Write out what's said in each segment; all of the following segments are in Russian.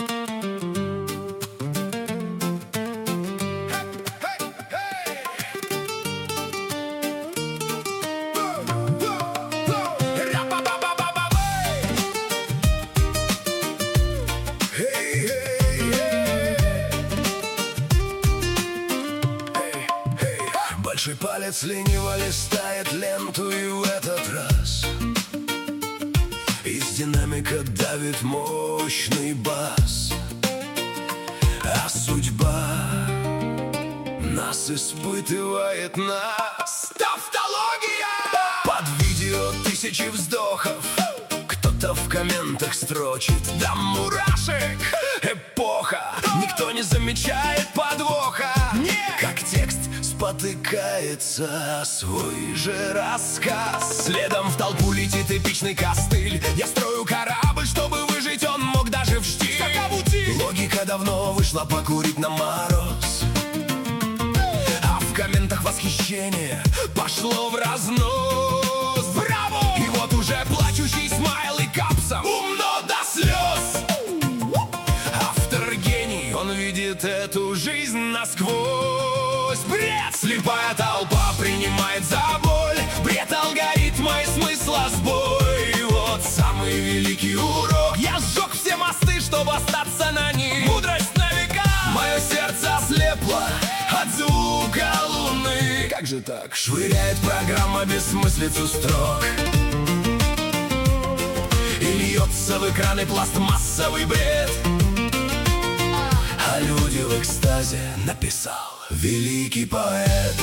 Большой палец лениво листает ленту, и в этот раз из динамика давит мощный бас. А судьба нас испытывает, нас. Тавтология! Под видео тысячи вздохов кто-то в комментах строчит: да мурашек, эпоха, никто не замечает подвоха. Как текст спотыкается свой же рассказ. Следом в толпу летит эпичный костыль. Я строю корабль, чтобы выжить, он мог даже в штиль. Логика давно вышла покурить на мороз, а в комментах восхищение пошло в разнос. Браво! И вот уже плачущий смайлы капсом умно до слез. Автор гений, он видит эту жизнь насквозь. Бред! Слепая толпа принимает за боль. Бред алгоритма и смысла сбой. И вот самый великий урок: я сжег все мосты, чтобы остаться на них. Мудрость на века. Мое сердце ослепло от звука луны. Как же так? Швыряет программа бессмыслицу строк, и льется в экраны пластмассовый бред. А люди в экстазе написал великий поэт.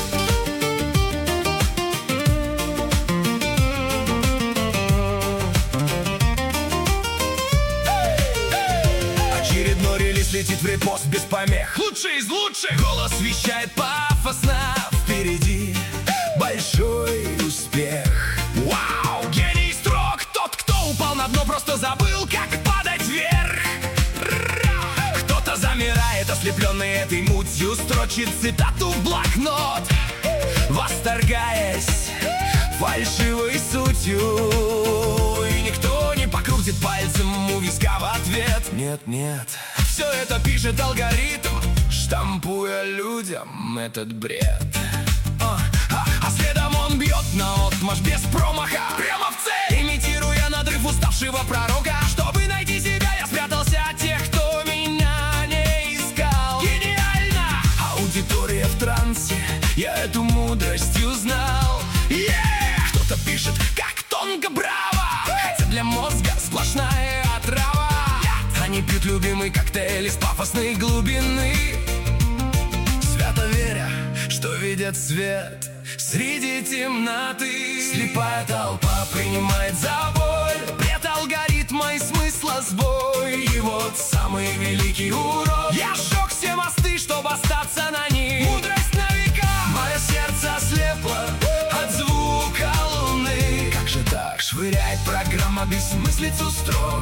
Очередной релиз летит в репост без помех. Лучший из лучших. Голос вещает пафосно: впереди большой успех. Вау! Гений строк. Тот, кто упал на дно, просто забыл, как падать вверх. Кто-то замирает, ослепленный этой мутью, строчит цитату в блокнот, восторгаясь фальшивой сутью. И никто не покрутит пальцем у виска в ответ. Нет, нет, все это пишет алгоритм, штампуя людям этот бред. А следом он бьет наотмашь без промаха, прямо в цель, имитируя надрыв уставшего пророка. Чтобы найти себя, я спрятался от тех, кто меня не искал. Гениально! Аудитория в трансе, я эту мудрость узнал. Кто-то пишет, как тонко, браво, хотя для мозга сплошная отрава. Они пьют любимый коктейль из пафосной глубины, свято веря, что видят свет среди темноты. Слепая толпа принимает за боль. Бред алгоритма и смысла сбой. И вот самый великий урок: я сжег все мосты, чтобы остаться на них. Мудрость на века. Мое сердце ослепло от звука луны. Как же так? Швыряет программа бессмыслицу строк,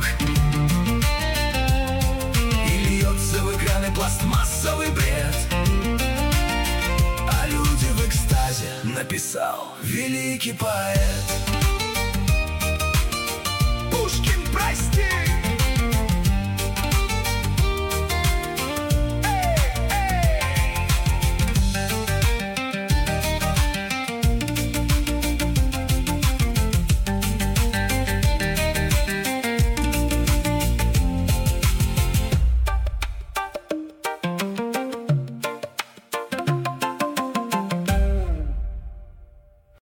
и льется в экраны пластмассовый бред. А люди в экстазе написал великий поэт. Пушкин.